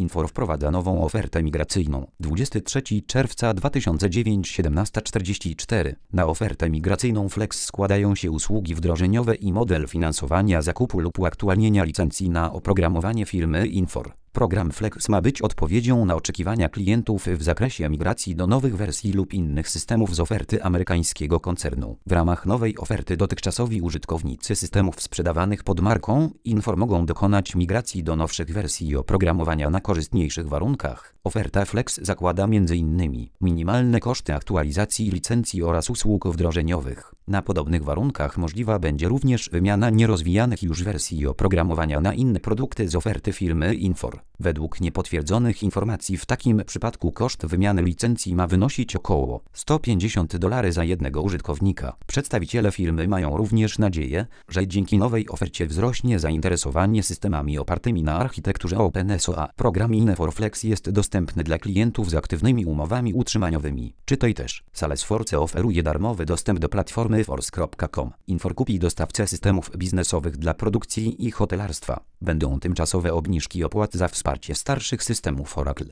Infor wprowadza nową ofertę migracyjną. 23 czerwca 2009 17:44. Na ofertę migracyjną Flex składają się usługi wdrożeniowe i model finansowania zakupu lub uaktualnienia licencji na oprogramowanie firmy Infor. Program Flex ma być odpowiedzią na oczekiwania klientów w zakresie migracji do nowych wersji lub innych systemów z oferty amerykańskiego koncernu. W ramach nowej oferty dotychczasowi użytkownicy systemów sprzedawanych pod marką Infor mogą dokonać migracji do nowszych wersji oprogramowania na korzystniejszych warunkach. Oferta Flex zakłada m.in. minimalne koszty aktualizacji licencji oraz usług wdrożeniowych. Na podobnych warunkach możliwa będzie również wymiana nierozwijanych już wersji oprogramowania na inne produkty z oferty firmy Infor. Według niepotwierdzonych informacji w takim przypadku koszt wymiany licencji ma wynosić około $150 za jednego użytkownika. Przedstawiciele firmy mają również nadzieję, że dzięki nowej ofercie wzrośnie zainteresowanie systemami opartymi na architekturze OpenSOA. Program Infor Flex jest dostępny dla klientów z aktywnymi umowami utrzymaniowymi. Czytaj też. Salesforce oferuje darmowy dostęp do platformy force.com. Infor kupi dostawcę systemów biznesowych dla produkcji i hotelarstwa. Będą tymczasowe obniżki opłat za wsparcie starszych systemów Oracle.